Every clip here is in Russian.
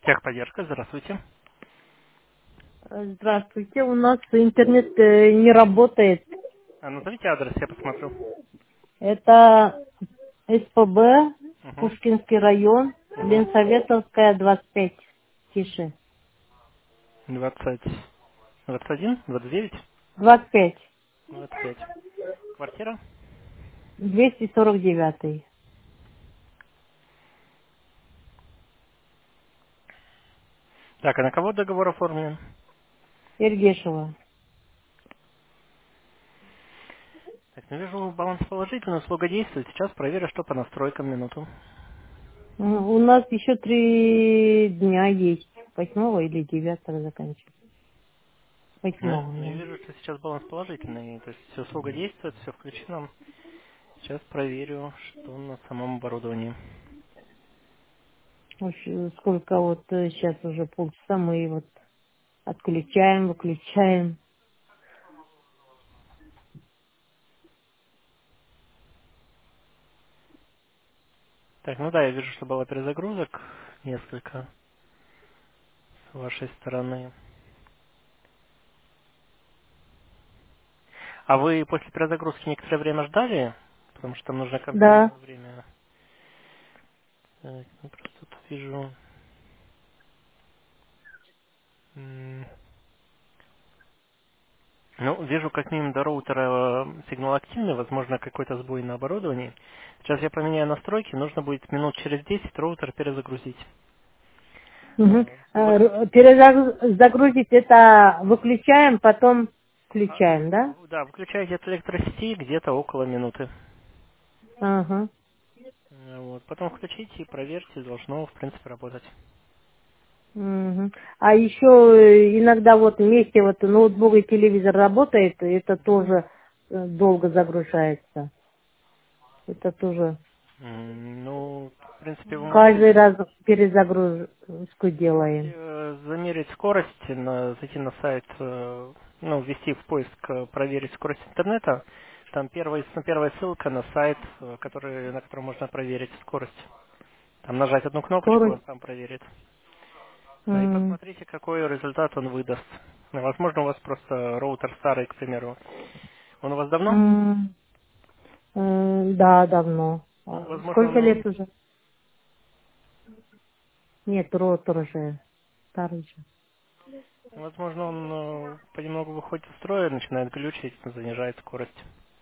Техподдержка, здравствуйте. Здравствуйте, у нас интернет не работает. А назовите адрес, я посмотрю. Это СПБ, Угу. Пушкинский район, Угу. Ленсоветовская, 25. Тише. 20, 21, 29, 25. 25. Квартира? 249. Так, а на кого договор оформлен? Ергешева. Так, ну вижу, баланс положительный, услуга действует. Сейчас проверю, что по настройкам, минуту. У нас еще 3 дня есть. 8 или 9 заканчивается. Ну, 8, я да. вижу, что сейчас баланс положительный, то есть услуга действует, все включено. Сейчас проверю, что на самом оборудовании. Сколько вот сейчас уже полчаса мы вот отключаем, выключаем. Так, ну да, я вижу, что было перезагрузок несколько с вашей стороны. А вы после перезагрузки некоторое время ждали? Потому что там нужно Да. контрольное время. Так, ну просто тут вижу... Ну, вижу как минимум до роутера сигнал активный, возможно, какой-то сбой на оборудовании. Сейчас я поменяю настройки, нужно будет минут через 10 роутер перезагрузить. Мгм. Вы Перезагрузить это выключаем, потом включаем, да? да, выключаете от электросети где-то около минуты. Ага. Вот. Потом включите и проверьте, должно, в принципе, работать. Мгм. А еще иногда вот вместе вот ноутбук и телевизор работает, и это тоже долго загружается. Это тоже Ну, в принципе, вы можете каждый раз перезагрузку можете делаем. замерить скорость, зайти на сайт, ну, ввести в поиск, проверить скорость интернета. Там первая ссылка на сайт, на котором можно проверить скорость. Там нажать одну кнопочку, он Скорость. сам проверит. Да, и М, посмотрите, какой результат он выдаст. Ну, возможно, у вас просто роутер старый, к примеру. Он у вас давно? м, Да, давно. Ну, возможно, Сколько он, лет уже? Нет, ротор уже старый же. возможно, он понемногу выходит из строя, начинает глючить, занижает скорость.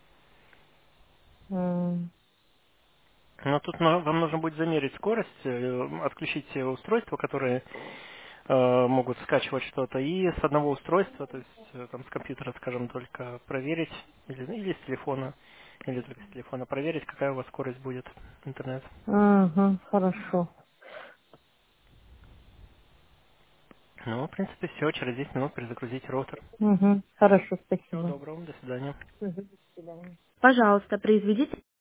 М, Но тут вам нужно будет замерить скорость, отключить все устройства, которые могут скачивать что-то, и с одного устройства, то есть там с компьютера, скажем, только проверить, или с телефона, или только с телефона проверить, какая у вас скорость будет интернет. Ага, хорошо. Ну, в принципе, все, через 10 минут перезагрузить роутер. Хорошо, Всего спасибо. доброго, до свидания. Мгм. До свидания. Пожалуйста, произведите